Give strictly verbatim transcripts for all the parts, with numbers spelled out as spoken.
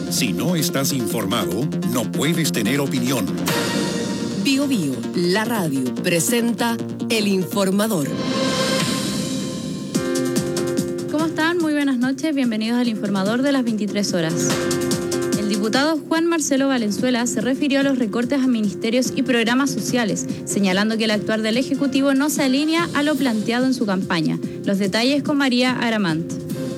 Si no estás informado, no puedes tener opinión. Bio Bio, la radio, presenta El Informador. ¿Cómo están? Muy buenas noches, bienvenidos al Informador de las veintitrés horas. El diputado Juan Marcelo Valenzuela se refirió a los recortes a ministerios y programas sociales, señalando que el actuar del Ejecutivo no se alinea a lo planteado en su campaña. Los detalles con María Aramant.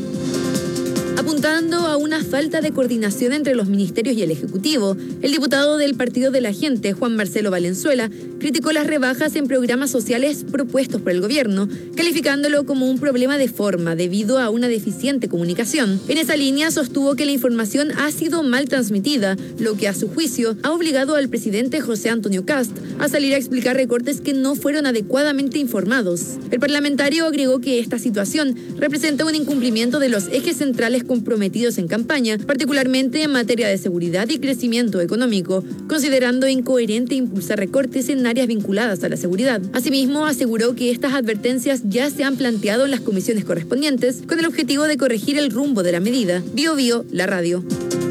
Apuntando a una falta de coordinación entre los ministerios y el Ejecutivo, el diputado del Partido de la Gente, Juan Marcelo Valenzuela, criticó las rebajas en programas sociales propuestos por el gobierno, calificándolo como un problema de forma debido a una deficiente comunicación. En esa línea sostuvo que la información ha sido mal transmitida, lo que a su juicio ha obligado al presidente José Antonio Kast a salir a explicar recortes que no fueron adecuadamente informados. El parlamentario agregó que esta situación representa un incumplimiento de los ejes centrales comprometidos en campaña, particularmente en materia de seguridad y crecimiento económico, considerando incoherente impulsar recortes en áreas vinculadas a la seguridad. Asimismo, aseguró que estas advertencias ya se han planteado en las comisiones correspondientes con el objetivo de corregir el rumbo de la medida. Bio Bio, la radio.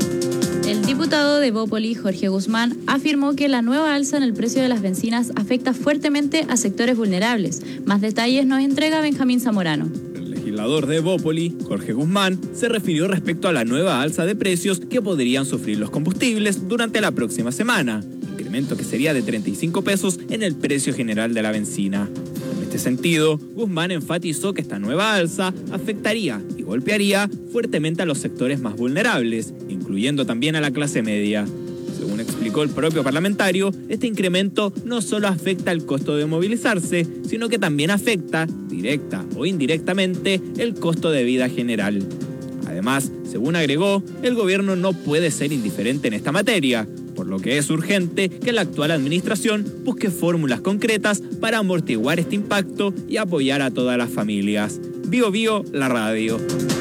El diputado de Bópoli, Jorge Guzmán, afirmó que la nueva alza en el precio de las bencinas afecta fuertemente a sectores vulnerables. Más detalles nos entrega Benjamín Zamorano. El legislador de Bópoli, Jorge Guzmán, se refirió respecto a la nueva alza de precios que podrían sufrir los combustibles durante la próxima semana, incremento que sería de treinta y cinco pesos en el precio general de la bencina. En este sentido, Guzmán enfatizó que esta nueva alza afectaría y golpearía fuertemente a los sectores más vulnerables, incluyendo también a la clase media. Según explicó el propio parlamentario, este incremento no solo afecta el costo de movilizarse, sino que también afecta, directa o indirectamente, el costo de vida general. Además, según agregó, el gobierno no puede ser indiferente en esta materia, por lo que es urgente que la actual administración busque fórmulas concretas para amortiguar este impacto y apoyar a todas las familias. Bio Bio, la radio.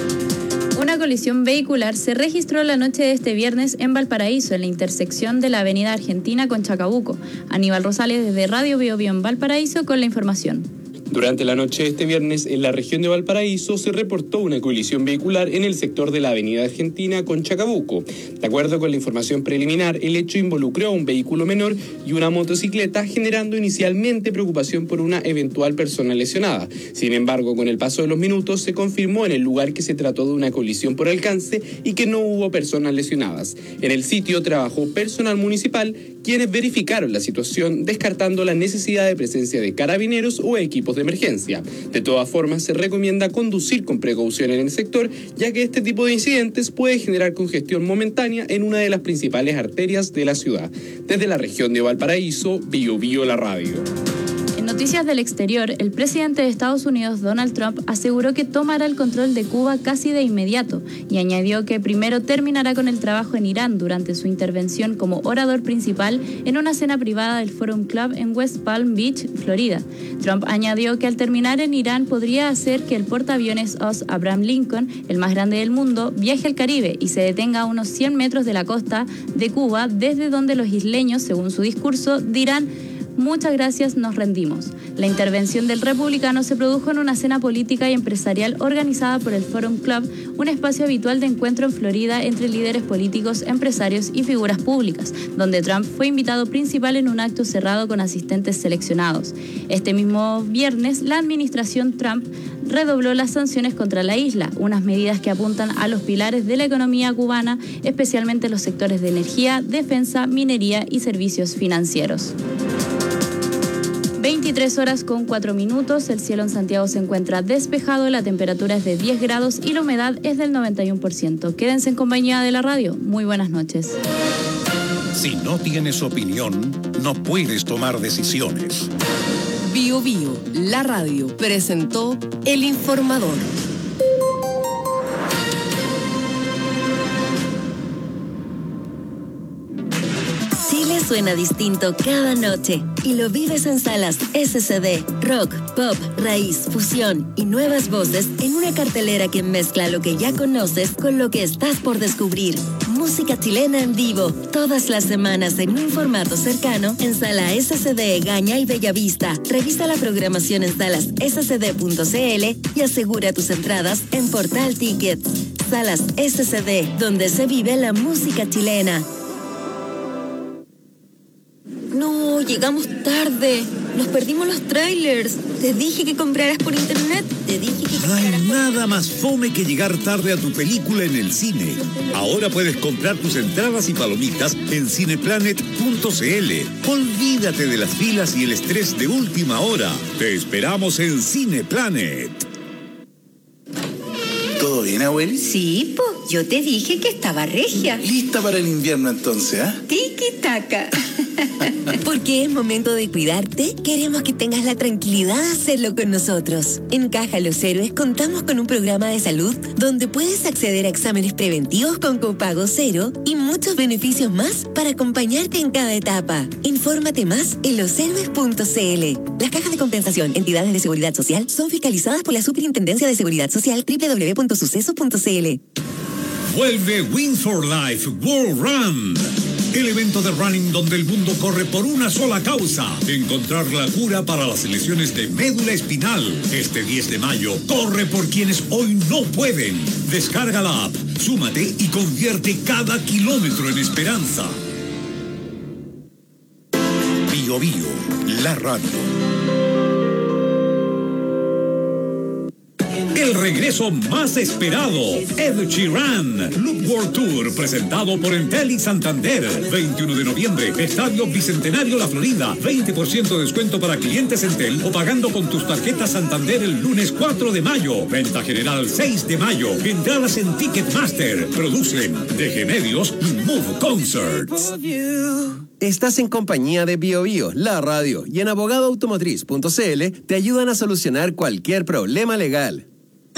Una colisión vehicular se registró la noche de este viernes en Valparaíso, en la intersección de la avenida Argentina con Chacabuco. Aníbal Rosales desde Radio Bio Bio en Valparaíso con la información. Durante la noche de este viernes, en la región de Valparaíso, se reportó una colisión vehicular en el sector de la avenida Argentina con Chacabuco. De acuerdo con la información preliminar, el hecho involucró a un vehículo menor y una motocicleta, generando inicialmente preocupación por una eventual persona lesionada. Sin embargo, con el paso de los minutos, se confirmó en el lugar que se trató de una colisión por alcance y que no hubo personas lesionadas. En el sitio trabajó personal municipal, quienes verificaron la situación, descartando la necesidad de presencia de carabineros o equipos de emergencia. De todas formas, se recomienda conducir con precaución en el sector, ya que este tipo de incidentes puede generar congestión momentánea en una de las principales arterias de la ciudad. Desde la región de Valparaíso, Bio Bio, la radio. En noticias del exterior, el presidente de Estados Unidos, Donald Trump, aseguró que tomará el control de Cuba casi de inmediato y añadió que primero terminará con el trabajo en Irán durante su intervención como orador principal en una cena privada del Forum Club en West Palm Beach, Florida. Trump añadió que al terminar en Irán podría hacer que el portaaviones O S Abraham Lincoln, el más grande del mundo, viaje al Caribe y se detenga a unos cien metros de la costa de Cuba, desde donde los isleños, según su discurso, dirán: muchas gracias, nos rendimos. La intervención del republicano se produjo en una cena política y empresarial organizada por el Forum Club, un espacio habitual de encuentro en Florida entre líderes políticos, empresarios y figuras públicas, donde Trump fue invitado principal en un acto cerrado con asistentes seleccionados. Este mismo viernes, la administración Trump redobló las sanciones contra la isla, unas medidas que apuntan a los pilares de la economía cubana, especialmente los sectores de energía, defensa, minería y servicios financieros. veintitrés horas con cuatro minutos, el cielo en Santiago se encuentra despejado, la temperatura es de diez grados y la humedad es del noventa y uno por ciento. Quédense en compañía de la radio. Muy buenas noches. Si no tienes opinión, no puedes tomar decisiones. Bio Bio, la radio, presentó El Informador. Chile suena distinto cada noche y lo vives en salas ese ce de, rock, pop, raíz, fusión y nuevas voces en una cartelera que mezcla lo que ya conoces con lo que estás por descubrir. Música chilena en vivo, todas las semanas en un formato cercano en Sala ese ce de Gaña y Bellavista. Revisa la programación en salas ese ce de punto ce ele y asegura tus entradas en Portal Tickets. Salas S C D, donde se vive la música chilena. No, llegamos tarde. Nos perdimos los trailers. Te dije que compraras por internet. Te dije que No hay nada más fome que llegar tarde a tu película en el cine. Ahora puedes comprar tus entradas y palomitas en cineplanet punto c l. Olvídate de las filas y el estrés de última hora. Te esperamos en Cineplanet. ¿Todo bien, abueli? Sí, po. Yo te dije que estaba regia. ¿Lista para el invierno entonces, ah? ¿eh? Tiki-taka. Porque es momento de cuidarte, queremos que tengas la tranquilidad de hacerlo con nosotros. En Caja Los Héroes contamos con un programa de salud donde puedes acceder a exámenes preventivos con copago cero y muchos beneficios más para acompañarte en cada etapa. Infórmate más en los héroes punto c l. Las cajas de compensación, entidades de seguridad social, son fiscalizadas por la Superintendencia de Seguridad Social doble u doble u doble u punto suceso punto c l. Vuelve Win for Life World Run. El evento de running donde el mundo corre por una sola causa: encontrar la cura para las lesiones de médula espinal. Este diez de mayo, corre por quienes hoy no pueden. Descarga la app, súmate y convierte cada kilómetro en esperanza. Bio Bio, la radio. El regreso más esperado, Ed Sheeran, Loop World Tour, presentado por Entel y Santander. veintiuno de noviembre, Estadio Bicentenario La Florida. veinte por ciento de descuento para clientes Entel o pagando con tus tarjetas Santander el lunes cuatro de mayo. Venta general seis de mayo. Entradas en Ticketmaster. Producen D G Medios y Move Concerts. Estás en compañía de Bio Bio, la radio, y en abogado automotriz punto c l te ayudan a solucionar cualquier problema legal.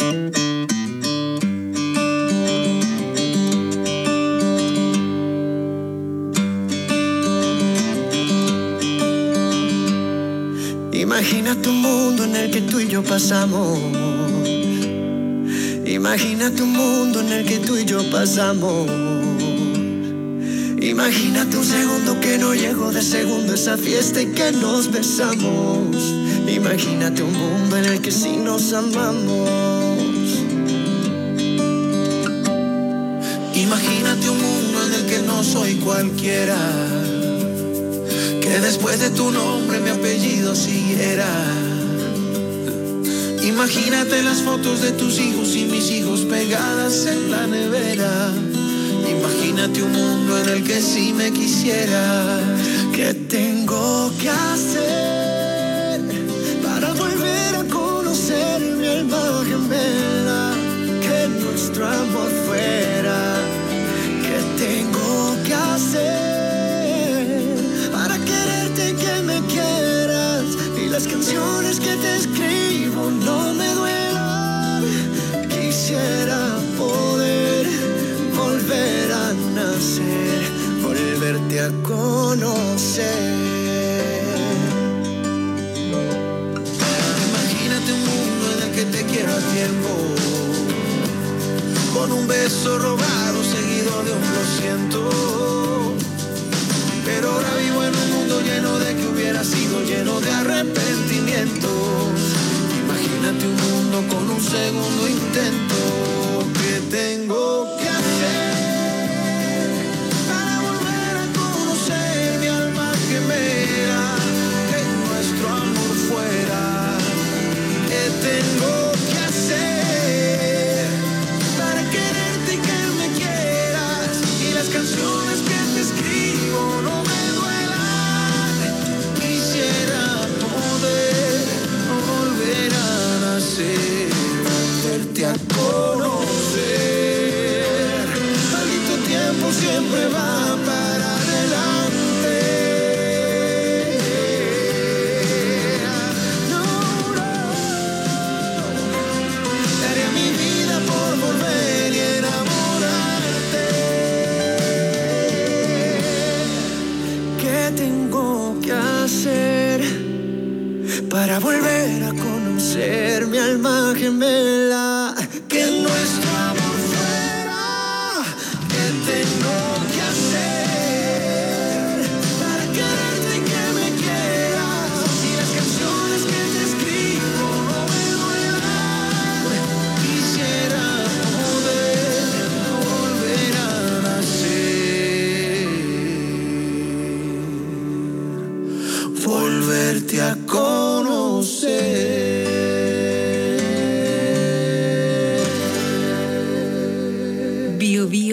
Imagínate un mundo en el que tú y yo pasamos. Imagínate un mundo en el que tú y yo pasamos. Imagínate un segundo que no llegó de segundo esa fiesta y que nos besamos. Imagínate un mundo en el que sí nos amamos. Imagínate un mundo en el que no soy cualquiera, que después de tu nombre mi apellido siguiera. Imagínate las fotos de tus hijos y mis hijos pegadas en la nevera. Imagínate un mundo en el que sí me quisiera. ¿Qué tengo que hacer para volver a conocer mi alma gemela? Que nuestro amor fuera. ¿Qué tengo que hacer para quererte y que me quieras? Y las canciones que te escribo no me duelan. Quisiera poder volver a nacer, volverte a conocer. Imagínate un mundo en el que te quiero a tiempo, con un beso robado seguido de un lo siento. Pero ahora vivo en un mundo lleno de que hubiera sido, lleno de arrepentimientos. Imagínate un mundo con un segundo intento. ¿Qué tengo que hacer para volver a conocer mi alma gemela? Que nuestro amor fuera. ¿Qué tengo que hacer para quererte y que me quieras? Y las canciones que te escribo no me duelan. Quisiera poder volver a nacer, volverte a conocer. Maldito tiempo siempre va para adelante. No, no. Daría mi vida por volver y enamorarte. ¿Qué tengo que hacer para volver a conocer mi alma gemela? Que nuestro amor fuera. ¿Qué tengo que hacer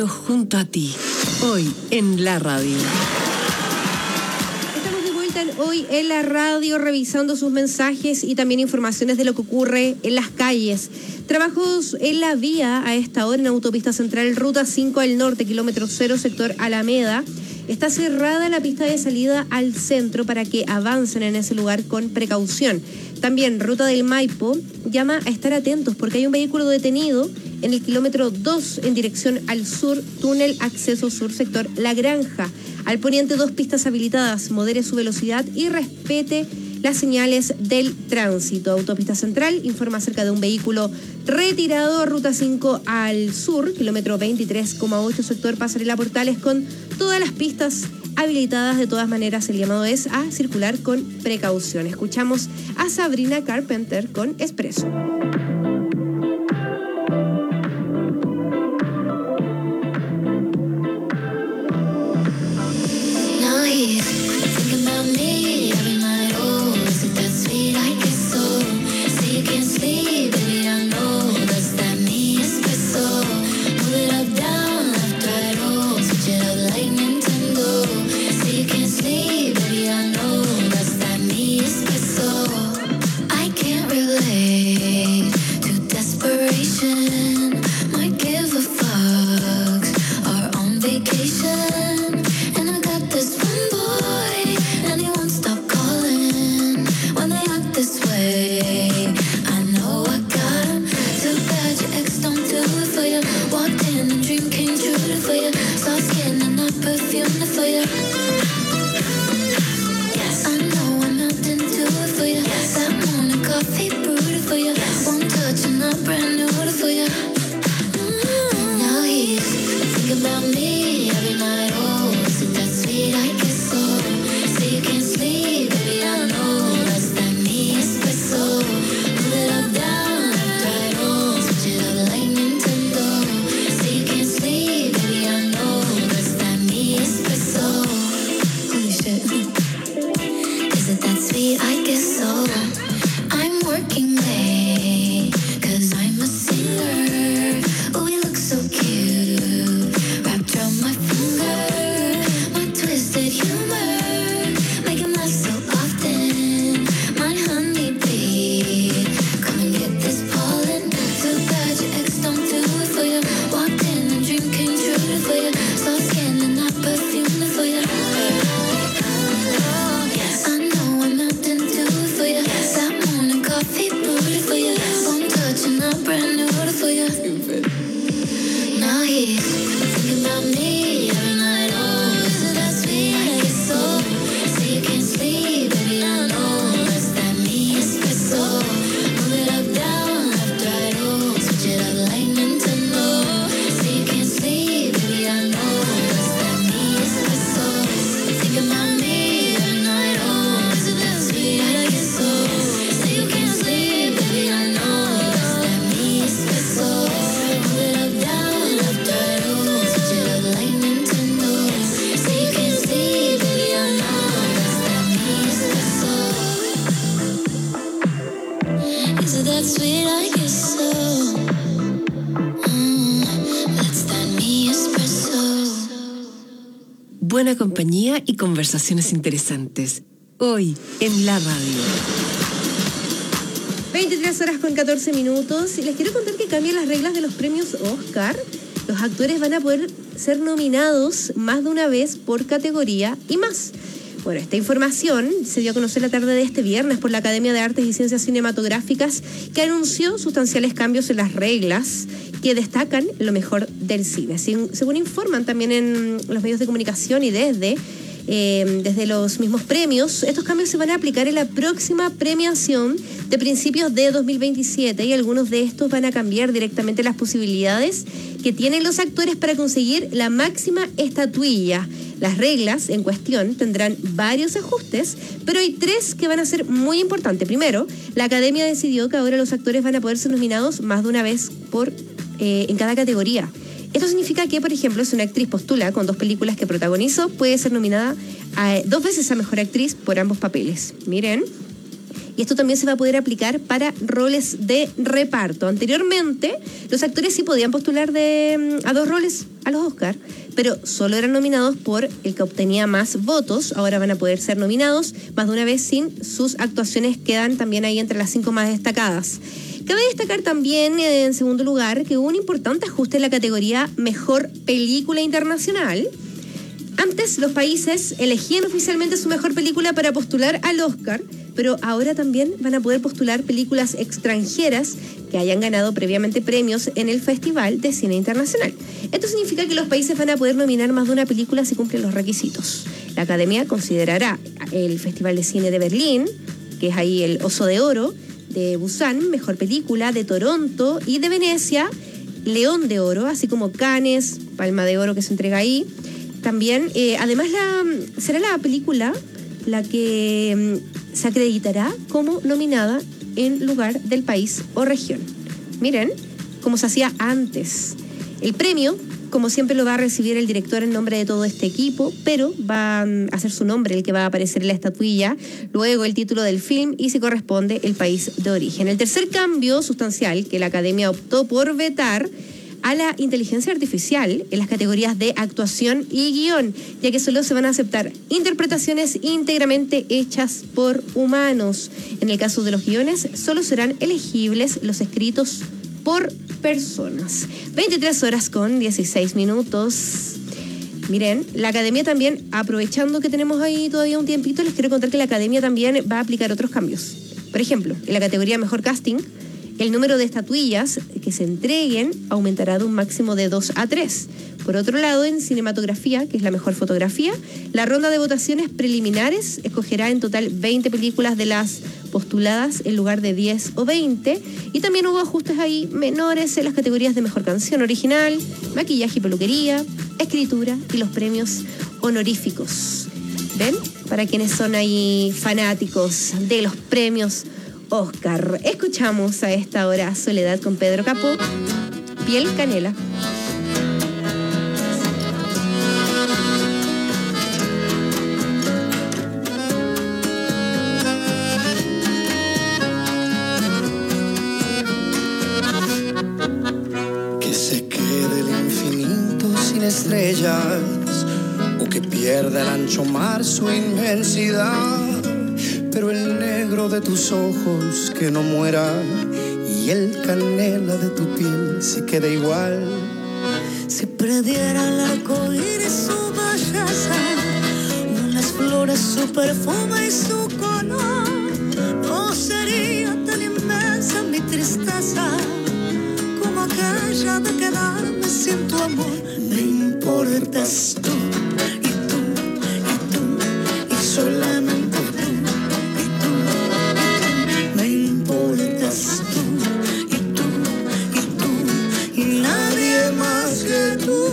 pero junto a ti. Hoy en la radio. Estamos de vuelta en Hoy en la radio, revisando sus mensajes y también informaciones de lo que ocurre en las calles. Trabajos en la vía a esta hora en Autopista Central, Ruta cinco al norte, kilómetro cero, sector Alameda. Está cerrada la pista de salida al centro para que avancen en ese lugar con precaución. También Ruta del Maipo llama a estar atentos porque hay un vehículo detenido en el kilómetro dos en dirección al sur, túnel acceso sur, sector La Granja. Al poniente, dos pistas habilitadas. Modere su velocidad y respete las señales del tránsito. Autopista Central informa acerca de un vehículo retirado, Ruta cinco al sur, kilómetro veintitrés coma ocho, sector Pasarela Portales, con todas las pistas habilitadas. De todas maneras, el llamado es a circular con precaución. Escuchamos a Sabrina Carpenter con Expreso. Buena compañía y conversaciones interesantes. Hoy en la radio. veintitrés horas con catorce minutos. Y les quiero contar que cambian las reglas de los premios Oscar. Los actores van a poder ser nominados más de una vez por categoría y más. Bueno, esta información se dio a conocer la tarde de este viernes por la Academia de Artes y Ciencias Cinematográficas, que anunció sustanciales cambios en las reglas que destacan lo mejor del cine. Según informan también en los medios de comunicación y desde, eh, desde los mismos premios, estos cambios se van a aplicar en la próxima premiación de principios de dos mil veintisiete y algunos de estos van a cambiar directamente las posibilidades que tienen los actores para conseguir la máxima estatuilla. Las reglas en cuestión tendrán varios ajustes, pero hay tres que van a ser muy importantes. Primero, la Academia decidió que ahora los actores van a poder ser nominados más de una vez por, eh, en cada categoría. Esto significa que, por ejemplo, si una actriz postula con dos películas que protagonizó, puede ser nominada a, dos veces a Mejor Actriz por ambos papeles. Miren. Y esto también se va a poder aplicar para roles de reparto. Anteriormente, los actores sí podían postular de, a dos roles a los Oscar, pero solo eran nominados por el que obtenía más votos. Ahora van a poder ser nominados más de una vez sin sus actuaciones quedan también ahí entre las cinco más destacadas. Cabe destacar también, en segundo lugar, que hubo un importante ajuste en la categoría Mejor Película Internacional. Antes los países elegían oficialmente su mejor película para postular al Oscar, pero ahora también van a poder postular películas extranjeras que hayan ganado previamente premios en el Festival de Cine Internacional. Esto significa que los países van a poder nominar más de una película si cumplen los requisitos. La Academia considerará el Festival de Cine de Berlín, que es ahí el Oso de Oro, de Busan, Mejor Película, de Toronto y de Venecia, León de Oro, así como Cannes, Palma de Oro que se entrega ahí. También, eh, además, la, será la película la que mm, se acreditará como nominada en lugar del país o región. Miren, como se hacía antes. El premio, como siempre, lo va a recibir el director en nombre de todo este equipo, pero va a ser su nombre el que va a aparecer en la estatuilla, luego el título del film y si corresponde el país de origen. El tercer cambio sustancial que la Academia optó por vetar a la inteligencia artificial en las categorías de actuación y guión, ya que solo se van a aceptar interpretaciones íntegramente hechas por humanos. En el caso de los guiones, solo serán elegibles los escritos por personas. veintitrés horas con dieciséis minutos. Miren, la Academia también, aprovechando que tenemos ahí todavía un tiempito, les quiero contar que la Academia también va a aplicar otros cambios. Por ejemplo, en la categoría Mejor Casting, el número de estatuillas que se entreguen aumentará de un máximo de dos a tres. Por otro lado, en cinematografía, que es la mejor fotografía, la ronda de votaciones preliminares escogerá en total veinte películas de las postuladas en lugar de diez o veinte. Y también hubo ajustes ahí menores en las categorías de mejor canción original, maquillaje y peluquería, escritura y los premios honoríficos. ¿Ven? Para quienes son ahí fanáticos de los premios Oscar. Escuchamos a esta hora Soledad con Pedro Capó, Piel Canela. Que se quede el infinito sin estrellas o que pierda el ancho mar su inmensidad. Pero el negro de tus ojos que no muera y el canela de tu piel se queda igual. Si perdiera el arco iris su belleza, las flores su perfume y su color, no sería tan inmensa mi tristeza como aquella de quedarme sin tu amor. Me importas tú y tú y tú y solamente que tú.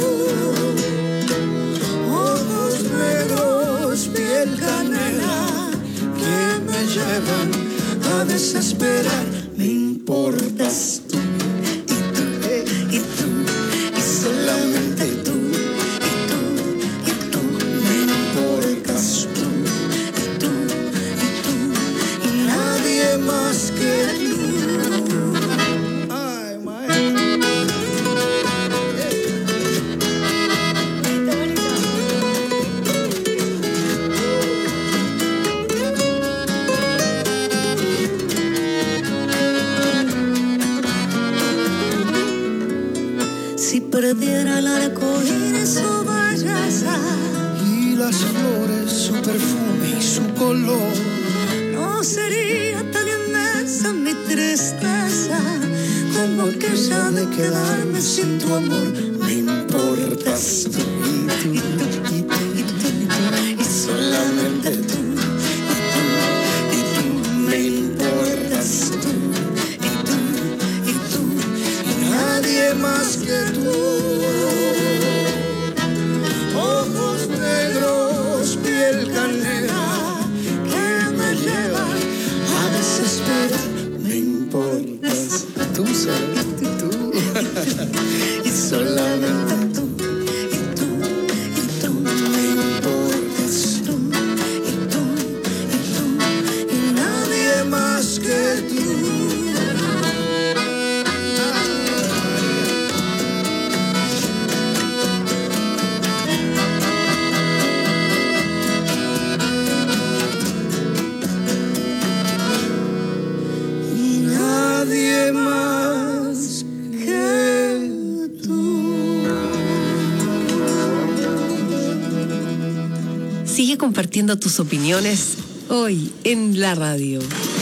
Ojos negros, piel canela, que me llevan a desesperar. Me importas tú y tú y tú y solamente tú y tú y tú. Me importas tú y tú y tú y nadie más que tú. Perdiera el arco iris su belleza y las flores su perfume y su color, no sería tan inmensa mi tristeza como aquella de quedarme sin tu amor. Me importas tú y tú y tú y tú y tú y solamente tú y tú y tú. Me importas tú y tú y tú y nadie más que tú. Ojos negros, piel canela, que me llevan a desesperar. Me importas tú, solamente tú y solamente tú y tú y tú. Me importas tú y tú y tú y nadie compartiendo tus opiniones hoy en la radio.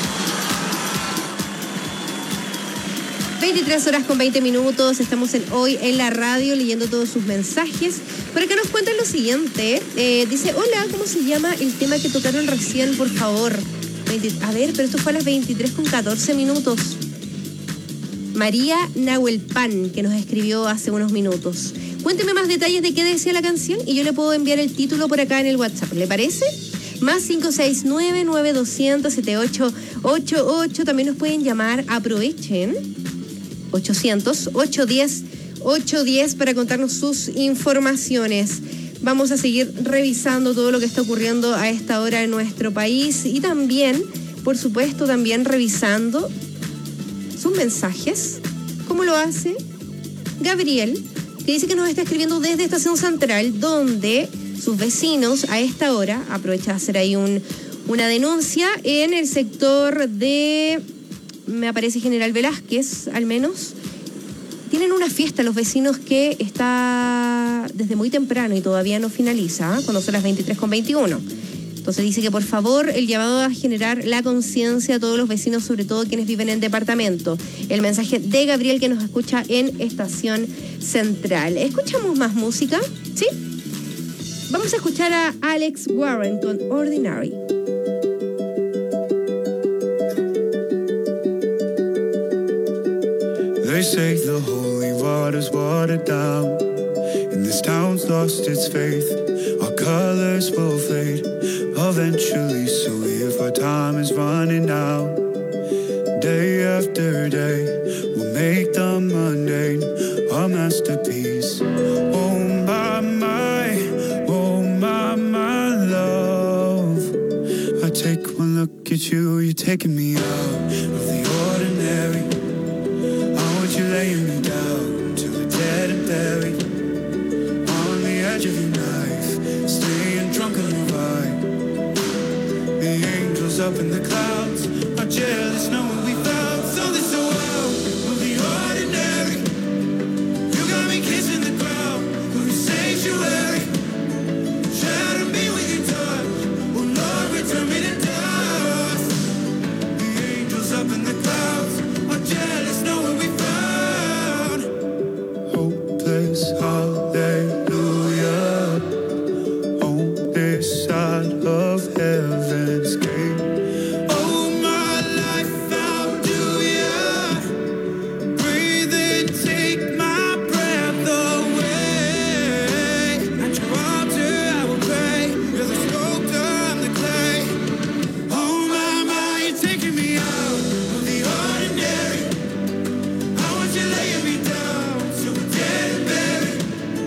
veintitrés horas con veinte minutos, estamos en Hoy en la Radio leyendo todos sus mensajes. Por acá nos cuentan lo siguiente, eh, dice, hola, ¿cómo se llama el tema que tocaron recién, por favor? veinte, a ver, pero esto fue a las veintitrés con catorce minutos. María Nahuelpan, que nos escribió hace unos minutos. Cuénteme más detalles de qué decía la canción y yo le puedo enviar el título por acá en el WhatsApp, ¿le parece? Más cinco seis nueve, nueve dos cero cero, siete ocho ocho ocho. También nos pueden llamar, aprovechen, ochocientos, ochocientos diez, ochocientos diez para contarnos sus informaciones. Vamos a seguir revisando todo lo que está ocurriendo a esta hora en nuestro país y también, por supuesto, también revisando sus mensajes, como lo hace Gabriel, que dice que nos está escribiendo desde Estación Central, donde sus vecinos a esta hora, aprovecha de hacer ahí un, una denuncia en el sector de, me aparece General Velázquez, al menos, tienen una fiesta los vecinos que está desde muy temprano y todavía no finaliza, ¿eh? Cuando son las veintitrés con veintiuno. Entonces dice que por favor el llamado a generar la conciencia a todos los vecinos, sobre todo quienes viven en departamento. El mensaje de Gabriel que nos escucha en Estación Central. ¿Escuchamos más música? ¿Sí? Vamos a escuchar a Alex Warren con Ordinary. They say the holy water's watered down, and this town's lost its faith. Our colors will fade eventually, so if our time is running out, day after day, we'll make the mundane a masterpiece. Oh my, my, oh my, my love, I take one look at you, you're taking me out of the ordinary. You laying me down to a dead and buried on the edge of your knife, staying drunk on your vibe. The angels up in the clouds are jealous knowing we found something so wild. We'll be ordinary. You got me kissing the ground, we'll be sanctuary. Shadow me with your touch, oh Lord, return me to dust. The angels up in the clouds are jealous knowing we found hallelujah, on this side of heaven's gate. Oh, my life, how do ya breathe and take my breath away? At your altar I will pray, you're the sculptor, I'm the clay. Oh, my, my, you're taking me out of the ordinary. I want you laying me down to a dead and buried.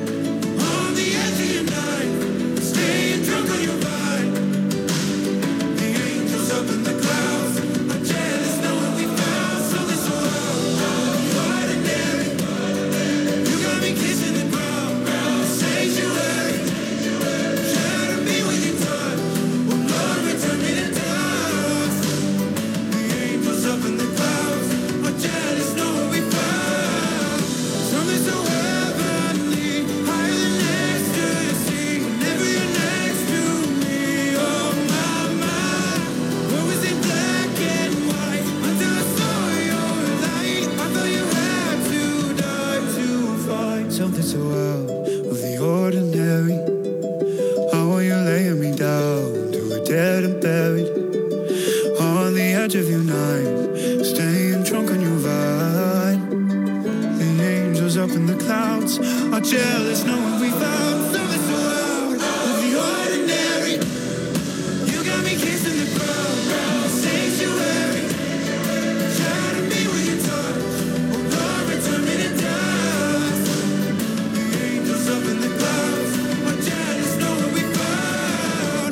Something so out of the ordinary. How are you laying me down to a dead and buried on the edge of your night, staying drunk on your vine. The angels up in the clouds are jealous knowing we found something so out of the ordinary. You got me kissing the ground, the sanctuary. Shadow me with your touch, oh Lord, return me to dust. The angels up in the clouds are jealous knowing we found.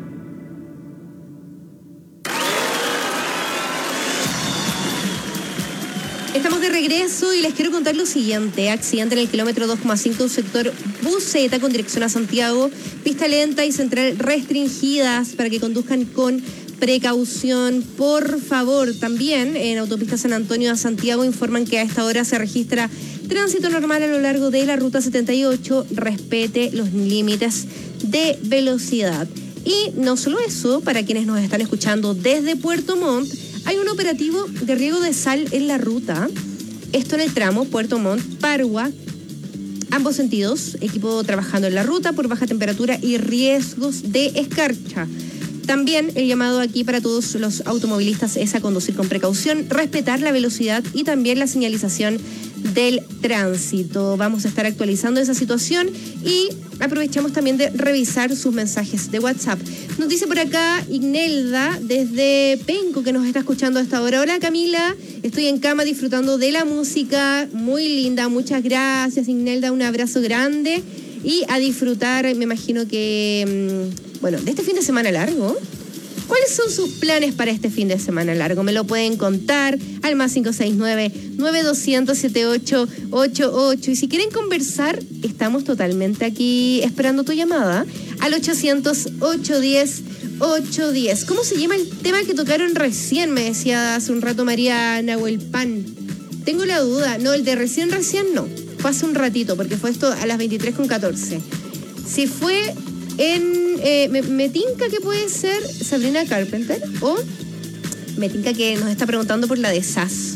Estamos de regreso y les quiero contar lo siguiente. Accidente en el kilómetro dos coma cinco, sector Buceta con dirección a Santiago. Pista lenta y central restringidas para que conduzcan con precaución, por favor. También en autopista San Antonio a Santiago informan que a esta hora se registra tránsito normal a lo largo de la ruta setenta y ocho. Respete los límites de velocidad. Y no solo eso, para quienes nos están escuchando desde Puerto Montt, hay un operativo de riego de sal en la ruta. Esto en el tramo Puerto Montt-Parua, ambos sentidos, equipo trabajando en la ruta por baja temperatura y riesgos de escarcha. También el llamado aquí para todos los automovilistas es a conducir con precaución, respetar la velocidad y también la señalización del tránsito. Vamos a estar actualizando esa situación y aprovechamos también de revisar sus mensajes de WhatsApp. Nos dice por acá Ignelda desde Penco que nos está escuchando a esta hora. Hola Camila, estoy en cama disfrutando de la música, muy linda, muchas gracias Ignelda, un abrazo grande y a disfrutar, me imagino que, bueno, de este fin de semana largo. ¿Cuáles son sus planes para este fin de semana largo? Me lo pueden contar al más cinco seis nueve, nueve dos cero cero, siete ocho ocho ocho. Y si quieren conversar, estamos totalmente aquí esperando tu llamada al ochocientos, ochocientos diez, ochocientos diez. ¿Cómo se llama el tema que tocaron recién? Me decía hace un rato María Nahuelpan. Tengo la duda. No, el de recién, recién no. Fue hace un ratito, porque fue esto a las veintitrés con catorce. Si fue... En, eh, me, me tinca que puede ser Sabrina Carpenter o me tinca que nos está preguntando por la de Sass.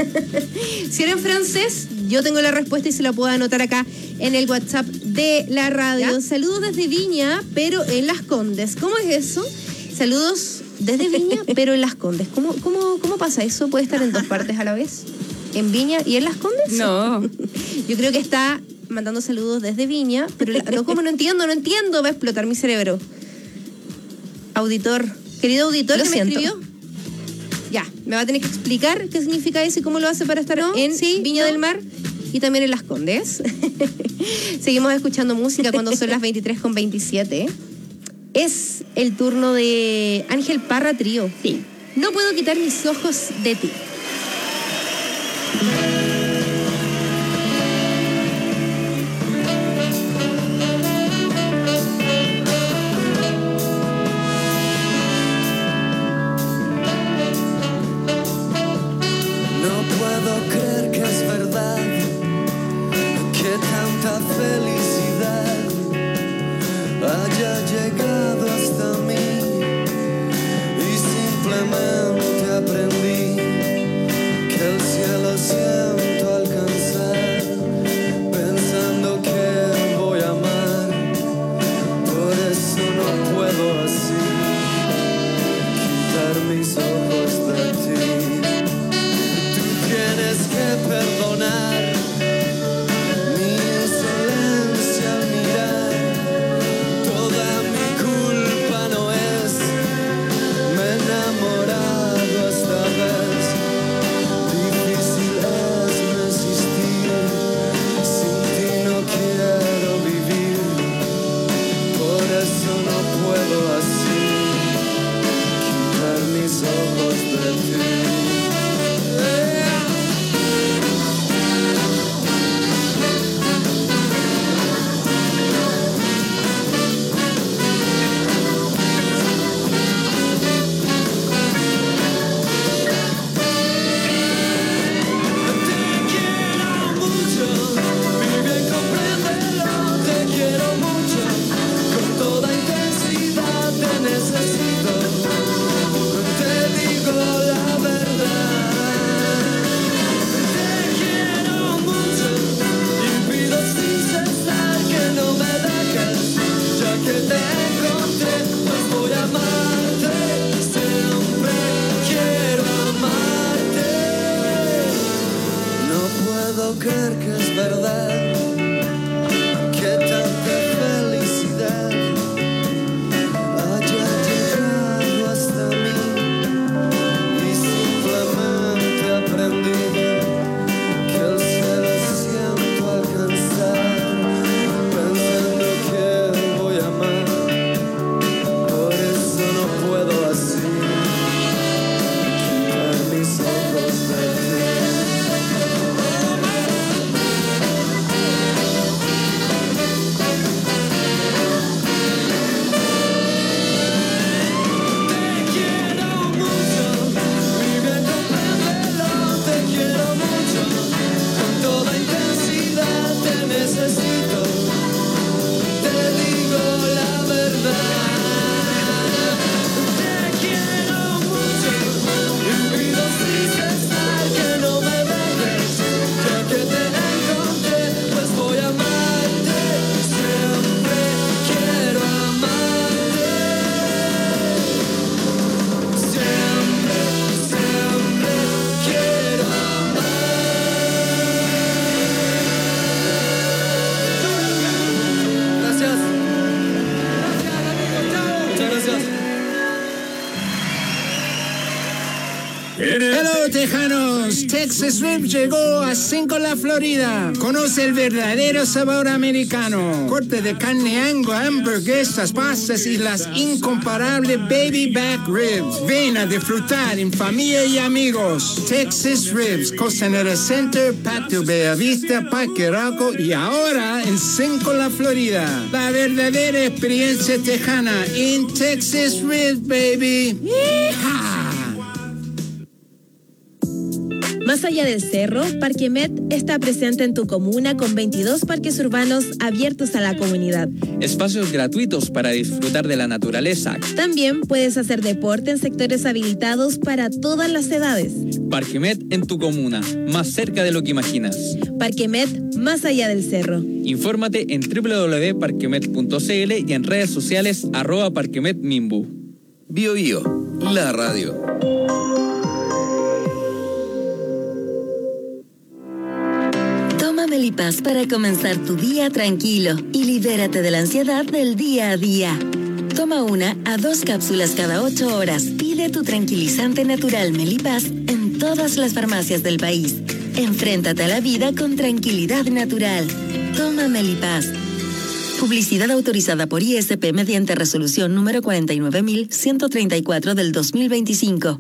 Si era en francés, yo tengo la respuesta y se la puedo anotar acá en el WhatsApp de la radio. ¿Ya? Saludos desde Viña, pero en Las Condes. ¿Cómo es eso? Saludos desde Viña, pero en Las Condes. ¿Cómo, cómo, cómo pasa eso? ¿Puede estar en dos partes a la vez? ¿En Viña y en Las Condes? No. Yo creo que está... mandando saludos desde Viña, pero la, no, como no entiendo, no entiendo, va a explotar mi cerebro. Auditor, querido auditor, lo que siento. me escribió, ya, me va a tener que explicar qué significa eso y cómo lo hace para estar ¿No? en ¿Sí? Viña ¿No? del Mar y también en Las Condes. Seguimos escuchando música cuando son las veintitrés con veintisiete. Es el turno de Ángel Parra Trío. Sí. No puedo quitar mis ojos de ti. Felicidad haya llegado hasta mí y simplemente aprendí que el cielo siento alcanzar pensando que voy a amar, por eso no puedo así quitar mis ojos de ti. Tú tienes que perdonar mi insolencia tejanos! Texas Ribs llegó a Cinco La Florida. Conoce el verdadero sabor americano. Corte de carne Angus, hamburguesas, pastas y las incomparables baby back ribs. Ven a disfrutar en familia y amigos. Texas Ribs, Costanera Center, Patio Bellavista, Parque Arauco y ahora en Cinco La Florida. La verdadera experiencia tejana en Texas Ribs, baby. ¡Yeehaw! Más allá del cerro, Parquemet está presente en tu comuna con veintidós parques urbanos abiertos a la comunidad. Espacios gratuitos para disfrutar de la naturaleza. También puedes hacer deporte en sectores habilitados para todas las edades. Parquemet en tu comuna, más cerca de lo que imaginas. Parquemet, más allá del cerro. Infórmate en doble u doble u doble u punto parquemet punto c l y en redes sociales arroba parquemetmimbu. Bio Bio, la radio. Melipaz para comenzar tu día tranquilo y libérate de la ansiedad del día a día. Toma una a dos cápsulas cada ocho horas. Pide tu tranquilizante natural Melipaz en todas las farmacias del país. Enfréntate a la vida con tranquilidad natural. Toma Melipaz. Publicidad autorizada por I S P mediante resolución número cuarenta y nueve mil ciento treinta y cuatro del dos mil veinticinco.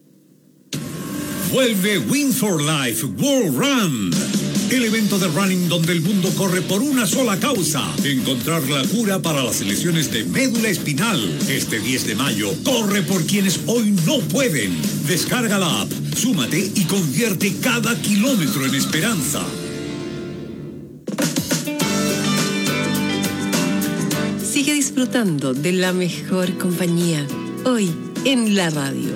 Vuelve Win for Life World Run. El evento de running donde el mundo corre por una sola causa: encontrar la cura para las lesiones de médula espinal. Este diez de mayo, corre por quienes hoy no pueden. Descarga la app, súmate y convierte cada kilómetro en esperanza. Sigue disfrutando de la mejor compañía, hoy en la radio.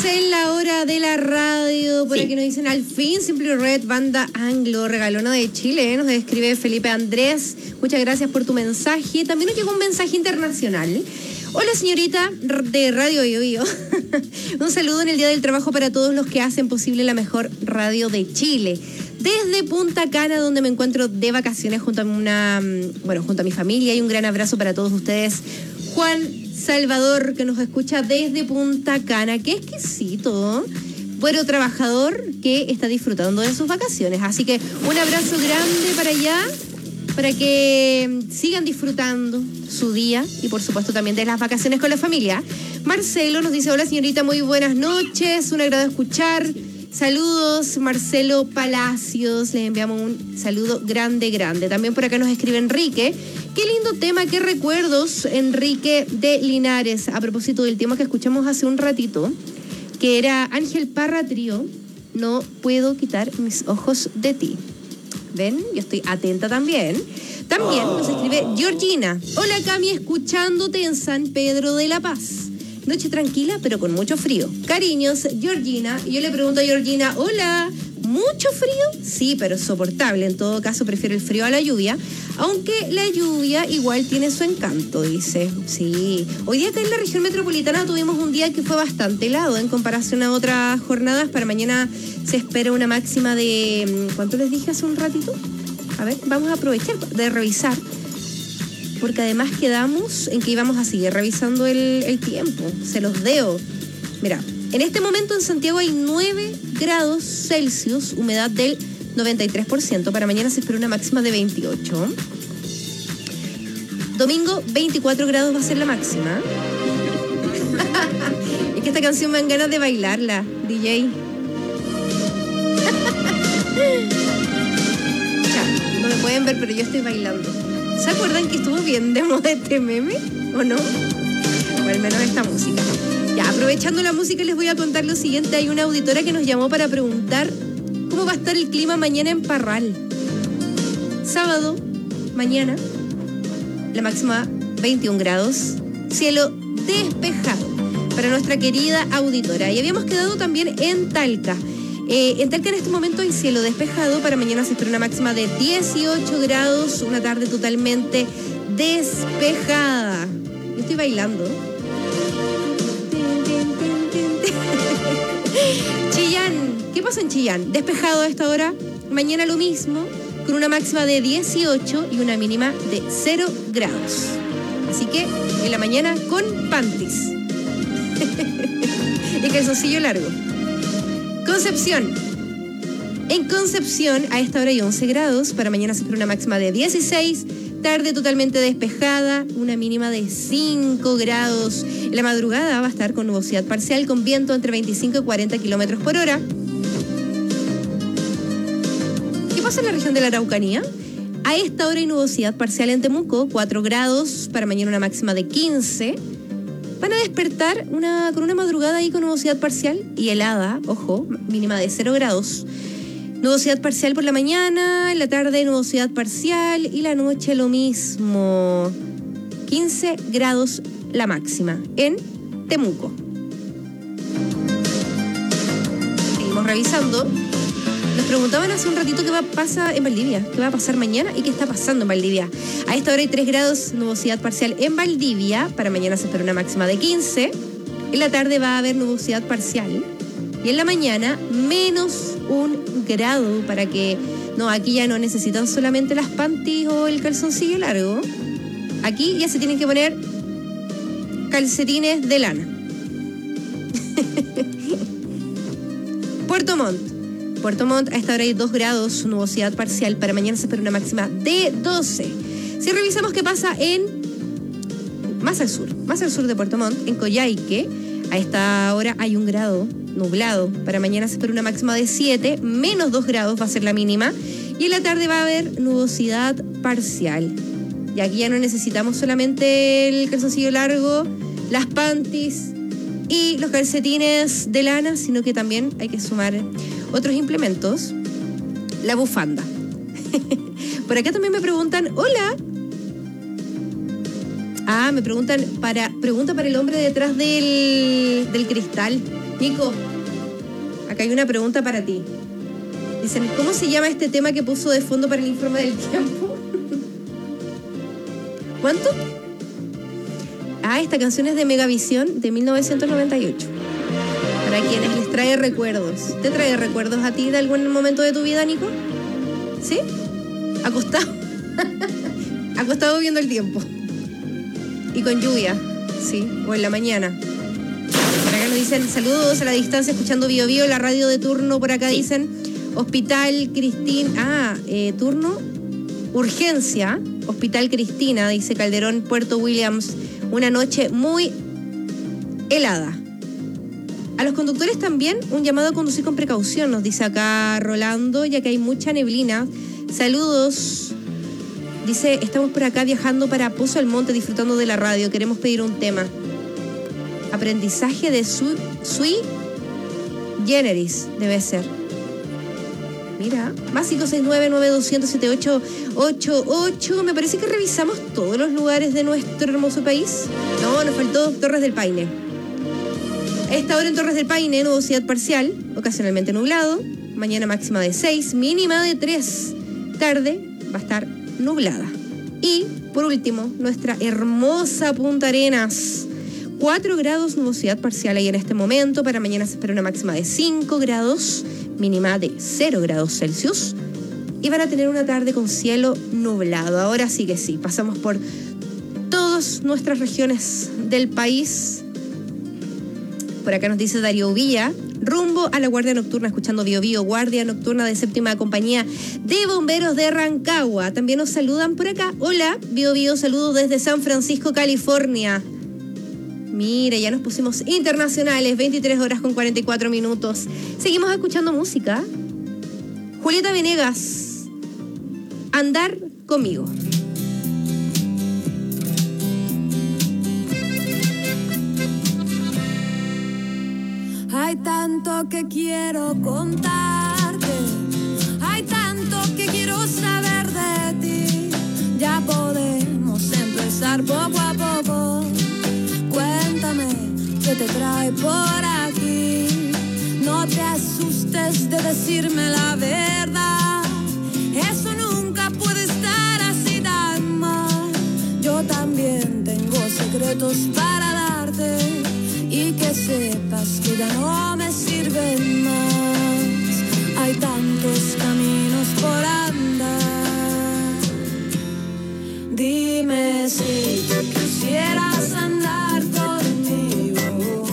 en la hora de la radio. Por sí. Aquí nos dicen, al fin, Simply Red, banda anglo, regalona de Chile. Nos escribe Felipe Andrés. Muchas gracias por tu mensaje. También nos llegó un mensaje internacional. Hola, señorita de Radio Bio Bio. Un saludo en el Día del Trabajo para todos los que hacen posible la mejor radio de Chile. Desde Punta Cana, donde me encuentro de vacaciones junto a una, bueno, junto a mi familia, y un gran abrazo para todos ustedes. Juan Salvador, que nos escucha desde Punta Cana. Qué exquisito. Bueno, trabajador que está disfrutando de sus vacaciones. Así que un abrazo grande para allá, para que sigan disfrutando su día y por supuesto también de las vacaciones con la familia. Marcelo nos dice, hola señorita, muy buenas noches, un agrado escuchar. Saludos, Marcelo Palacios, les enviamos un saludo grande, grande. También por acá nos escribe Enrique. Qué lindo tema, qué recuerdos, Enrique de Linares. A propósito del tema que escuchamos hace un ratito, que era Ángel Parra Trío, No puedo quitar mis ojos de ti. ¿Ven? Yo estoy atenta también. También nos escribe Georgina. Hola Cami, escuchándote en San Pedro de la Paz. Noche tranquila, pero con mucho frío. Cariños, Georgina. Y yo le pregunto a Georgina, hola, ¿mucho frío? Sí, pero soportable. En todo caso, prefiero el frío a la lluvia. Aunque la lluvia igual tiene su encanto, dice. Sí. Hoy día acá en la región metropolitana tuvimos un día que fue bastante helado en comparación a otras jornadas. Para mañana se espera una máxima de... ¿Cuánto les dije hace un ratito? A ver, vamos a aprovechar de revisar. Porque además quedamos en que íbamos a seguir revisando el, el tiempo. Se los deo. Mira, en este momento en Santiago hay nueve grados Celsius, humedad del noventa y tres por ciento. Para mañana se espera una máxima de veintiocho. Domingo, veinticuatro grados va a ser la máxima. Es que esta canción me dan ganas de bailarla, D J. Ya, no me pueden ver, pero yo estoy bailando. ¿Se acuerdan que estuvo bien de moda este meme? ¿O no? O al menos esta música. Ya, aprovechando la música les voy a contar lo siguiente. Hay una auditora que nos llamó para preguntar cómo va a estar el clima mañana en Parral. Sábado, mañana, la máxima veintiún grados. Cielo despejado para nuestra querida auditora. Y habíamos quedado también en Talca. Eh, en Talca en este momento hay cielo despejado. Para mañana se espera una máxima de dieciocho grados, una tarde totalmente despejada. Yo estoy bailando. Chillán, ¿qué pasa en Chillán? Despejado a esta hora. Mañana lo mismo, con una máxima de dieciocho y una mínima de cero grados. Así que en la mañana con panties y calzoncillo largo. Concepción. En Concepción, a esta hora hay once grados. Para mañana se espera una máxima de dieciséis. Tarde totalmente despejada, una mínima de cinco grados. En la madrugada va a estar con nubosidad parcial, con viento entre veinticinco y cuarenta kilómetros por hora. ¿Qué pasa en la región de la Araucanía? A esta hora hay nubosidad parcial en Temuco, cuatro grados. Para mañana una máxima de quince. Van a despertar una, con una madrugada ahí con nubosidad parcial y helada, ojo, mínima de cero grados. Nubosidad parcial por la mañana, en la tarde nubosidad parcial y la noche lo mismo. quince grados la máxima en Temuco. Seguimos revisando. Nos preguntaban hace un ratito qué va a pasar en Valdivia, qué va a pasar mañana y qué está pasando en Valdivia. A esta hora hay tres grados, nubosidad parcial en Valdivia. Para mañana se espera una máxima de quince. En la tarde va a haber nubosidad parcial. Y en la mañana, menos un grado para que... No, aquí ya no necesitan solamente las panties o el calzoncillo largo. Aquí ya se tienen que poner calcetines de lana. Puerto Montt. Puerto Montt, a esta hora hay dos grados, nubosidad parcial. Para mañana se espera una máxima de doce. Si revisamos qué pasa en... Más al sur, más al sur de Puerto Montt, en Coyhaique, a esta hora hay un grado, nublado. Para mañana se espera una máxima de siete, menos dos grados va a ser la mínima. Y en la tarde va a haber nubosidad parcial. Y aquí ya no necesitamos solamente el calzoncillo largo, las panties y los calcetines de lana, sino que también hay que sumar otros implementos. La bufanda. Por acá también me preguntan, hola, Ah, me preguntan para pregunta para el hombre detrás del, del cristal. Nico, acá hay una pregunta para ti. Dicen, ¿cómo se llama este tema que puso de fondo para el informe del tiempo? ¿Cuánto? Ah, esta canción es de Megavisión de mil novecientos noventa y ocho. Para quienes les trae recuerdos. ¿Te trae recuerdos a ti de algún momento de tu vida, Nico? ¿Sí? ¿Acostado? Acostado viendo el tiempo. Y con lluvia, sí, o en la mañana. Por acá nos dicen saludos a la distancia escuchando Bio Bio, la radio de turno. Por acá dicen Hospital Cristina. Ah, eh, turno. Urgencia. Hospital Cristina, dice Calderón, Puerto Williams. Una noche muy helada. A los conductores también un llamado a conducir con precaución, nos dice acá Rolando, ya que hay mucha neblina. Saludos. Dice, estamos por acá viajando para Pozo al Monte, disfrutando de la radio. Queremos pedir un tema. Aprendizaje de su, Sui Generis, debe ser. Mira, más cinco seis nueve, nueve dos cero, siete ocho ocho ocho. Me parece que revisamos todos los lugares de nuestro hermoso país. No, nos faltó Torres del Paine. A esta hora en Torres del Paine, nubosidad parcial, ocasionalmente nublado. Mañana máxima de seis, mínima de tres. Tarde va a estar nublada. Y, por último, nuestra hermosa Punta Arenas. cuatro grados, nubosidad parcial ahí en este momento. Para mañana se espera una máxima de cinco grados, mínima de cero grados Celsius. Y van a tener una tarde con cielo nublado. Ahora sí que sí, pasamos por todas nuestras regiones del país. Por acá nos dice Darío Villa, rumbo a la Guardia Nocturna, escuchando Bio Bio, Guardia Nocturna de Séptima Compañía de Bomberos de Rancagua. También nos saludan por acá. Hola, Bio Bio, saludos desde San Francisco, California. Mire, ya nos pusimos internacionales, veintitrés horas con cuarenta y cuatro minutos. Seguimos escuchando música. Julieta Venegas, Andar conmigo. Hay tanto que quiero contarte, hay tanto que quiero saber de ti. Ya podemos empezar poco a poco. Cuéntame qué te trae por aquí. No te asustes de decirme la verdad. Eso nunca puede estar así tan mal. Yo también tengo secretos para darte. Y que sepas que ya no me sirven más. Hay tantos caminos por andar. Dime si tú quisieras andar conmigo.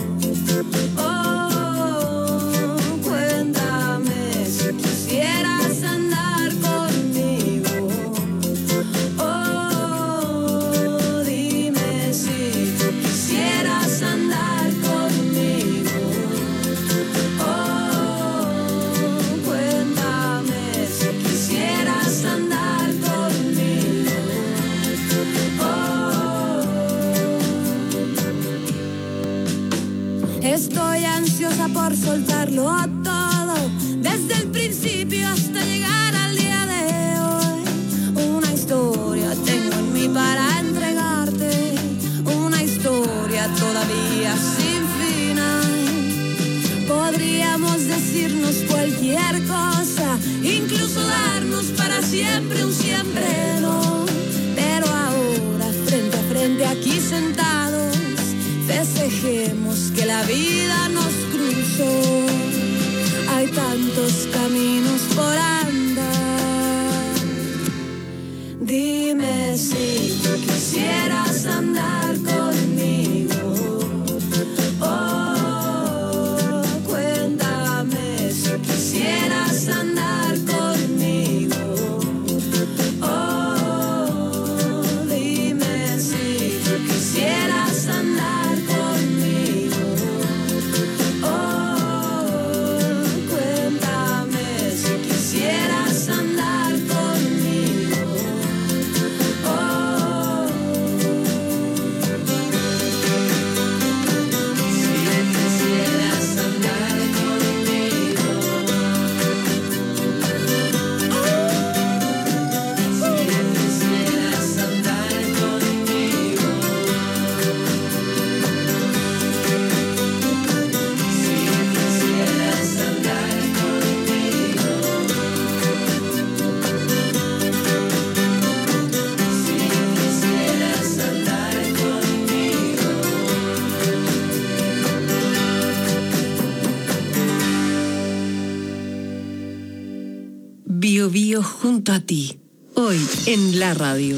Oh, cuéntame si quisieras andar conmigo. Oh, dime si tú quisieras andar. Estoy ansiosa por soltarlo todo, desde el principio hasta llegar al día de hoy. Una historia tengo en mí para entregarte, una historia todavía sin final. Podríamos decirnos cualquier cosa, incluso darnos para siempre un siempre no. Pero ahora frente a frente aquí sentados, festejemos que la vida nos cruzó. Hay tantos caminos por andar. Dime si tú quisieras andar conmigo. Oh, cuéntame si quisieras andar conmigo. Oh, dime si tú quisieras andar. Quisieras andar conmigo. Oh. junto a ti, hoy en la radio.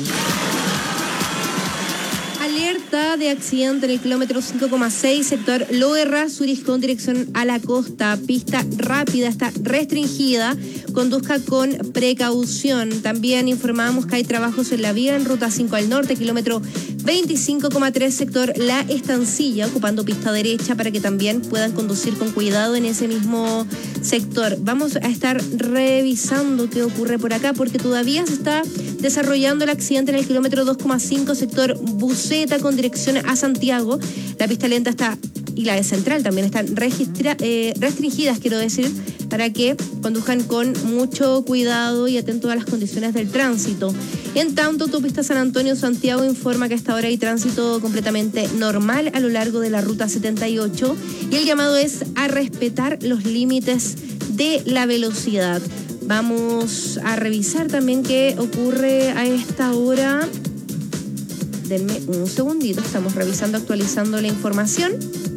Alerta de accidente en el kilómetro cinco coma seis, sector Loerra, Zurich con dirección a la costa. Pista rápida está restringida. Conduzca con precaución. También informamos que hay trabajos en la vía en ruta cinco al norte, kilómetro veinticinco coma tres, sector La Estancilla, ocupando pista derecha para que también puedan conducir con cuidado en ese mismo sector. Vamos a estar revisando qué ocurre por acá porque todavía se está desarrollando el accidente en el kilómetro dos coma cinco, sector Buceta con dirección a Santiago. La pista lenta está y la de central también están registra, eh, restringidas, quiero decir, para que conduzcan con mucho cuidado y atento a las condiciones del tránsito. En tanto, autopista San Antonio-Santiago informa que hasta ahora hay tránsito completamente normal a lo largo de la ruta setenta y ocho y el llamado es a respetar los límites de la velocidad. Vamos a revisar también qué ocurre a esta hora. Denme un segundito, estamos revisando, actualizando la información.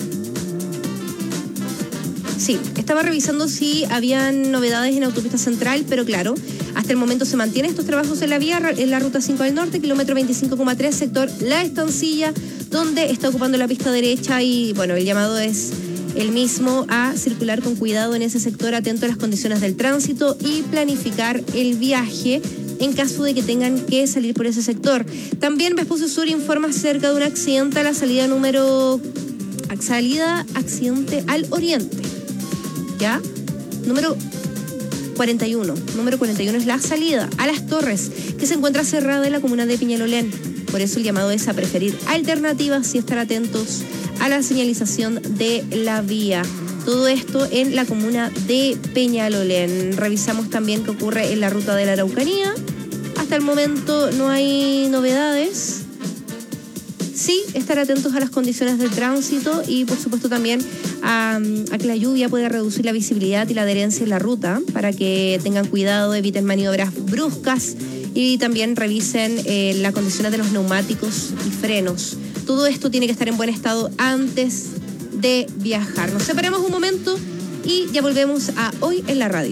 Sí, estaba revisando si habían novedades en Autopista Central, pero claro, hasta el momento se mantienen estos trabajos en la vía, en la ruta cinco al norte, kilómetro veinticinco coma tres, sector La Estancilla, donde está ocupando la pista derecha y, bueno, el llamado es el mismo a circular con cuidado en ese sector, atento a las condiciones del tránsito y planificar el viaje en caso de que tengan que salir por ese sector. También Vespucio Sur informa acerca de un accidente a la salida número... salida accidente al oriente. ¿Ya? Número cuarenta y uno. Número cuarenta y uno es la salida a Las Torres, que se encuentra cerrada en la comuna de Peñalolén. Por eso el llamado es a preferir alternativas y estar atentos a la señalización de la vía. Todo esto en la comuna de Peñalolén. Revisamos también qué ocurre en la ruta de la Araucanía. Hasta el momento no hay novedades. Sí, estar atentos a las condiciones del tránsito y por supuesto también a, a que la lluvia pueda reducir la visibilidad y la adherencia en la ruta para que tengan cuidado, eviten maniobras bruscas y también revisen eh, las condiciones de los neumáticos y frenos. Todo esto tiene que estar en buen estado antes de viajar. Nos separamos un momento y ya volvemos a Hoy en la Radio.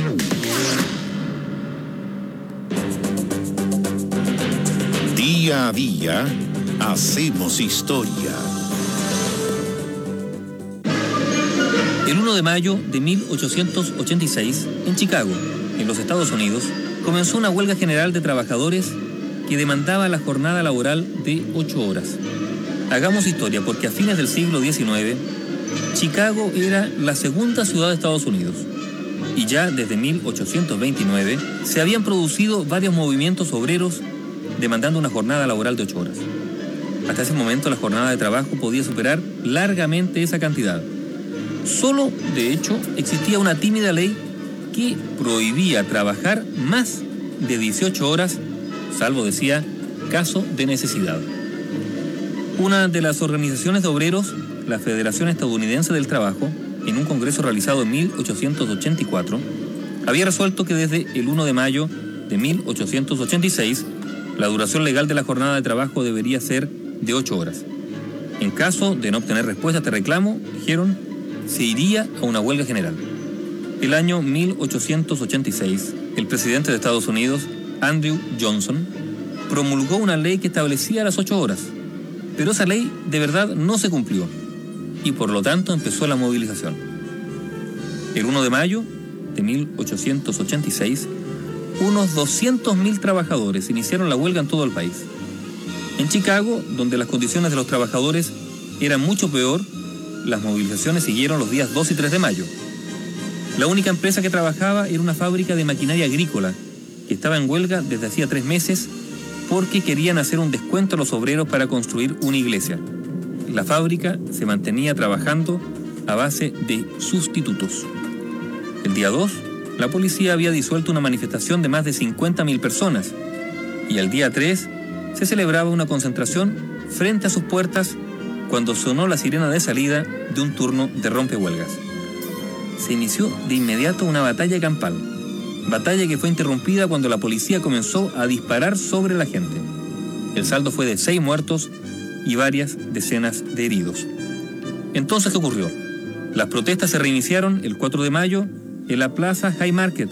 Día a día hacemos historia. El uno de mayo de mil ochocientos ochenta y seis, en Chicago, en los Estados Unidos, comenzó una huelga general de trabajadores que demandaba la jornada laboral de ocho horas. Hagamos historia porque a fines del siglo diecinueve, Chicago era la segunda ciudad de Estados Unidos y ya desde mil ochocientos veintinueve se habían producido varios movimientos obreros demandando una jornada laboral de ocho horas. Hasta ese momento la jornada de trabajo podía superar largamente esa cantidad. Solo, de hecho, existía una tímida ley que prohibía trabajar más de dieciocho horas, salvo, decía, caso de necesidad. Una de las organizaciones de obreros, la Federación Estadounidense del Trabajo, en un congreso realizado en mil ochocientos ochenta y cuatro, había resuelto que desde el uno de mayo de mil ochocientos ochenta y seis, la duración legal de la jornada de trabajo debería ser de ocho horas. En caso de no obtener respuesta a este reclamo, dijeron, se iría a una huelga general. El año mil ochocientos ochenta y seis, el presidente de Estados Unidos, Andrew Johnson, promulgó una ley que establecía las ocho horas, pero esa ley de verdad no se cumplió y por lo tanto empezó la movilización. El uno de mayo de mil ochocientos ochenta y seis, unos doscientos mil trabajadores iniciaron la huelga en todo el país. En Chicago, donde las condiciones de los trabajadores eran mucho peor, las movilizaciones siguieron los días dos y tres de mayo. La única empresa que trabajaba era una fábrica de maquinaria agrícola, que estaba en huelga desde hacía tres meses porque querían hacer un descuento a los obreros para construir una iglesia. La fábrica se mantenía trabajando a base de sustitutos. El día dos, la policía había disuelto una manifestación de más de cincuenta mil personas y al día tres se celebraba una concentración frente a sus puertas cuando sonó la sirena de salida de un turno de rompehuelgas. Se inició de inmediato una batalla campal, batalla que fue interrumpida cuando la policía comenzó a disparar sobre la gente. El saldo fue de seis muertos y varias decenas de heridos. Entonces, ¿qué ocurrió? Las protestas se reiniciaron el cuatro de mayo en la Plaza Haymarket,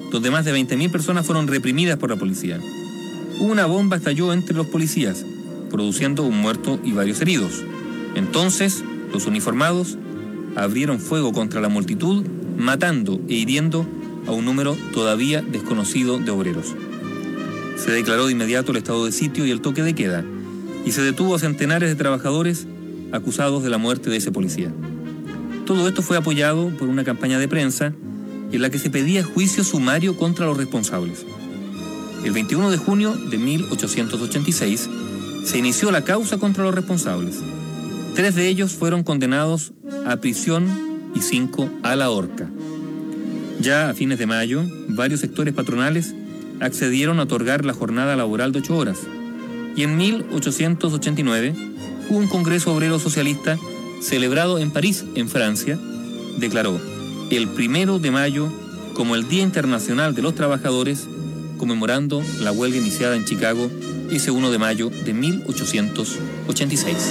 donde más de veinte mil personas fueron reprimidas por la policía. Una bomba estalló entre los policías, produciendo un muerto y varios heridos. Entonces, los uniformados abrieron fuego contra la multitud, matando e hiriendo a un número todavía desconocido de obreros. Se declaró de inmediato el estado de sitio y el toque de queda, y se detuvo a centenares de trabajadores acusados de la muerte de ese policía. Todo esto fue apoyado por una campaña de prensa en la que se pedía juicio sumario contra los responsables. El veintiuno de junio de mil ochocientos ochenta y seis se inició la causa contra los responsables. Tres de ellos fueron condenados a prisión y cinco a la horca. Ya a fines de mayo, varios sectores patronales accedieron a otorgar la jornada laboral de ocho horas. Y en mil ochocientos ochenta y nueve, un congreso obrero socialista celebrado en París, en Francia, declaró el primero de mayo como el Día Internacional de los Trabajadores, conmemorando la huelga iniciada en Chicago ese primero de mayo de mil ochocientos ochenta y seis.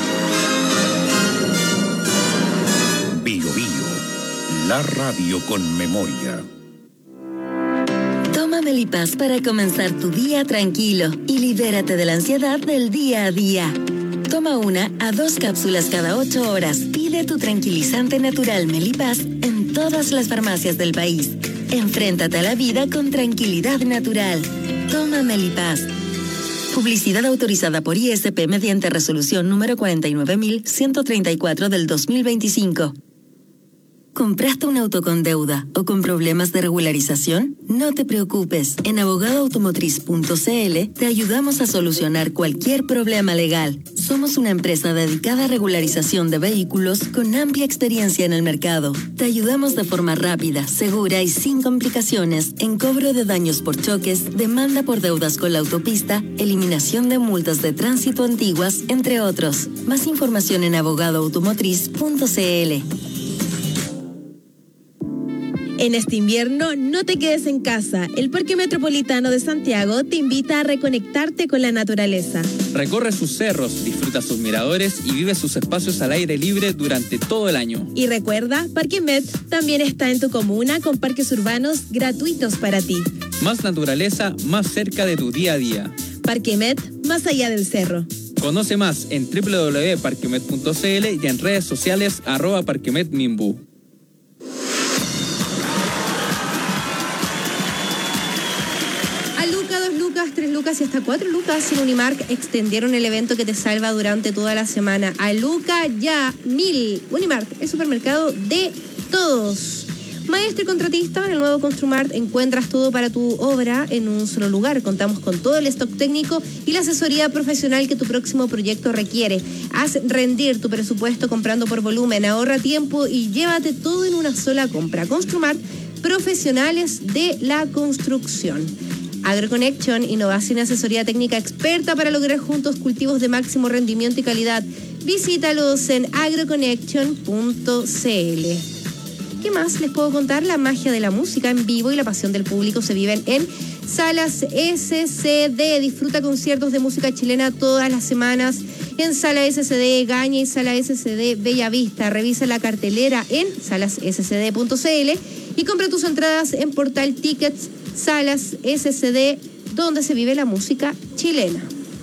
Bio Bio, la radio con memoria. Toma Melipaz para comenzar tu día tranquilo y libérate de la ansiedad del día a día. Toma una a dos cápsulas cada ocho horas. Pide tu tranquilizante natural Melipaz en todas las farmacias del país. Enfréntate a la vida con tranquilidad natural. Toma Melipaz. Publicidad autorizada por I S P mediante resolución número cuarenta y nueve mil ciento treinta y cuatro del dos mil veinticinco. ¿Compraste un auto con deuda o con problemas de regularización? No te preocupes. En abogado automotriz punto c l te ayudamos a solucionar cualquier problema legal. Somos una empresa dedicada a regularización de vehículos con amplia experiencia en el mercado. Te ayudamos de forma rápida, segura y sin complicaciones en cobro de daños por choques, demanda por deudas con la autopista, eliminación de multas de tránsito antiguas, entre otros. Más información en abogado automotriz punto c l. En este invierno, no te quedes en casa. El Parque Metropolitano de Santiago te invita a reconectarte con la naturaleza. Recorre sus cerros, disfruta sus miradores y vive sus espacios al aire libre durante todo el año. Y recuerda, Parque Met también está en tu comuna con parques urbanos gratuitos para ti. Más naturaleza, más cerca de tu día a día. Parque Met, más allá del cerro. Conoce más en doble u doble u doble u punto parquemet punto c l y en redes sociales arroba parquemetminbu. tres lucas y hasta cuatro lucas en Unimark extendieron el evento que te salva durante toda la semana. A Luca ya mil. Unimark, el supermercado de todos. Maestro y contratista, en el nuevo Construmart encuentras todo para tu obra en un solo lugar. Contamos con todo el stock técnico y la asesoría profesional que tu próximo proyecto requiere. Haz rendir tu presupuesto comprando por volumen, ahorra tiempo y llévate todo en una sola compra. Construmart, profesionales de la construcción. AgroConnection, innovación y asesoría técnica experta para lograr juntos cultivos de máximo rendimiento y calidad. Visítalos en agroconnection punto c l. ¿Qué más les puedo contar? La magia de la música en vivo y la pasión del público se viven en Salas S C D. Disfruta conciertos de música chilena todas las semanas en Sala S C D Gaña y Sala S C D Bellavista. Revisa la cartelera en salas s c d punto c l y compra tus entradas en Portal Tickets Salas S C D, donde se vive la música chilena.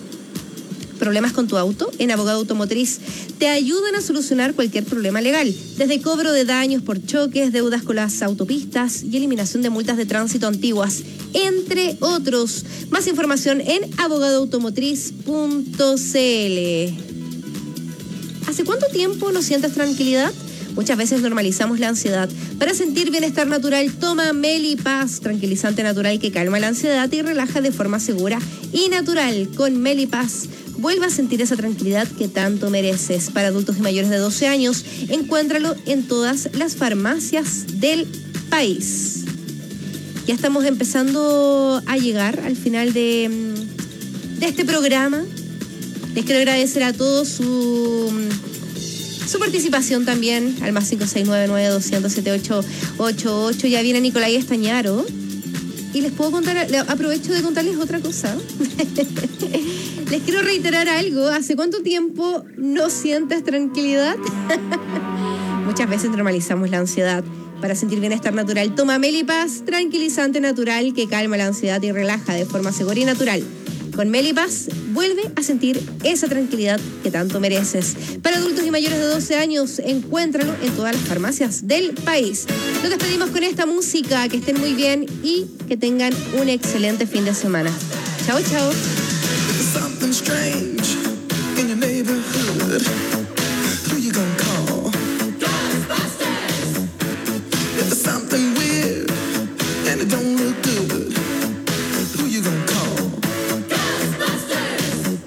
¿Problemas con tu auto? En Abogado Automotriz te ayudan a solucionar cualquier problema legal, desde cobro de daños por choques, deudas con las autopistas y eliminación de multas de tránsito antiguas, entre otros. Más información en abogado automotriz punto c l. ¿Hace cuánto tiempo no sientes tranquilidad? Muchas veces normalizamos la ansiedad. Para sentir bienestar natural, toma Melipaz, tranquilizante natural que calma la ansiedad y relaja de forma segura y natural. Con Melipaz, vuelva a sentir esa tranquilidad que tanto mereces. Para adultos y mayores de doce años, encuéntralo en todas las farmacias del país. Ya estamos empezando a llegar al final de, de este programa. Les quiero agradecer a todos su... Su participación también al más cinco seis nueve nueve dos cero siete ocho ocho ocho. Ya viene Nicolai Estañaro. Y les puedo contar, aprovecho de contarles otra cosa. Les quiero reiterar algo. ¿Hace cuánto tiempo no sientes tranquilidad? Muchas veces normalizamos la ansiedad Para sentir bienestar natural, toma Melipaz, tranquilizante natural que calma la ansiedad y relaja de forma segura y natural. Con Melipaz, vuelve a sentir esa tranquilidad que tanto mereces. Para adultos y mayores de doce años, encuéntralo en todas las farmacias del país. Nos despedimos con esta música, que estén muy bien y que tengan un excelente fin de semana. Chao, chao. Something strange in your neighborhood. Who you gonna call? Ghostbusters! If there's something weird and it don't look good, who you gonna call? Ghostbusters!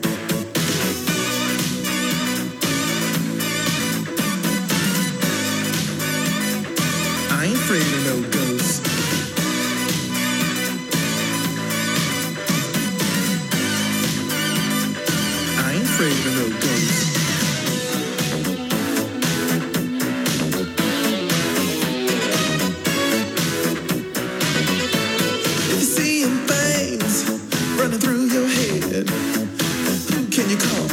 I ain't afraid of no ghosts. Afraid of no ghosts. If you're seeing things running through your head, who can you call?